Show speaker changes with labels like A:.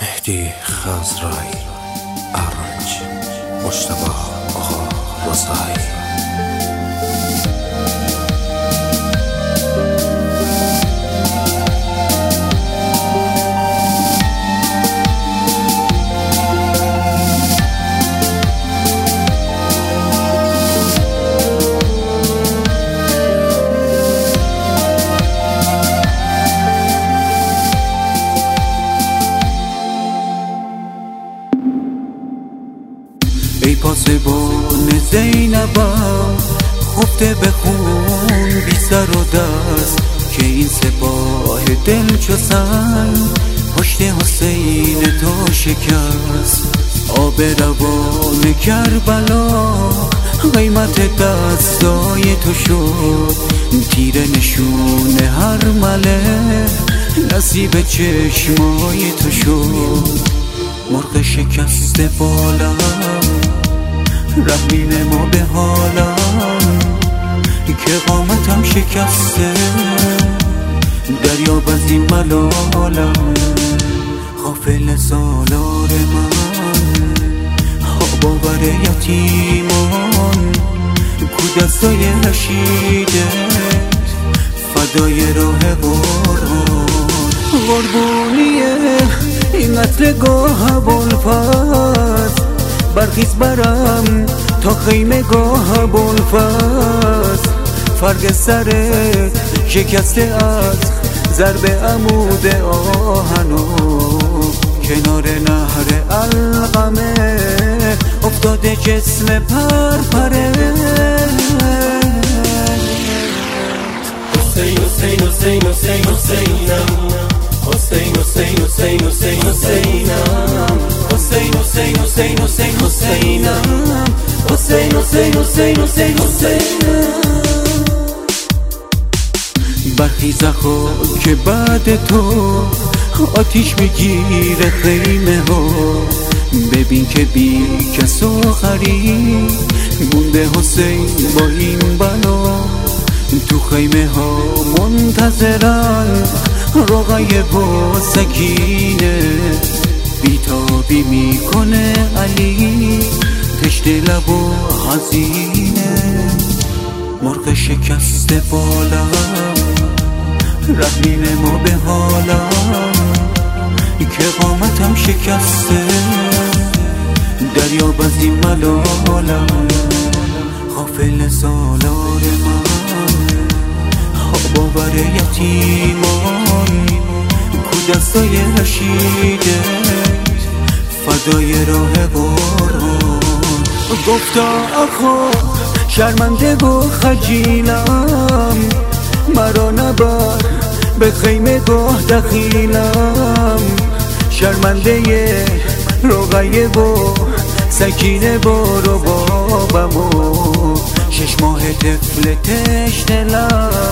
A: مهدی خزرای ارنج مجتبی آقا رضایی.
B: ای پاسبان زینبم خفته به خون بی سر و دست، که این سپاه دل چو سنگ پشت حسین تو شکست. آب روان کربلا قیمت دستای تو شد، تیره نشون هر مله نصیب چشمای تو شد. مرغ شکسته بالم رحمین ما به حالم، که قامتم شکسته دریاب از این ملالم. غافل سالار من باور یتیمان، کو دستای رشیدت فدای راه قربونیه این قتلگاه بلفت. برخیز برم تا خیمه گاه بلفت، فرق سرت شکسته از ضرب عمود آهنو. کنار نهر علقمه افتاده جسم پرپره.
C: حسین حسین حسین حسین حسینم، حسین حسین حسین حسین حسینم، حسین حسین حسین حسین حسینم، حسین حسین حسین حسین حسینم.
B: برخیز که بعد تو آتیش میگیره خیمه ها. ببین که بی کس و غریب مونده حسین با این بلا. تو خیمه ها منتظرن رقیه و سکینه، بیتابی میکنه علی تشت لب و حزینه. مرغ شکسته بالم رحمین ما به حالم، که قامتم شکسته دریاب از این ملالم. غافل سالار من باور یتیمان، کو دستای رشیدت فدای راه قرآن. گفتا آخا شرمنده و خجیلم، مرا نبر به خیمه گاه دخیلم. شرمنده رقیه و سکینه بارو بابمو، 6 ماه طفل تشنه لب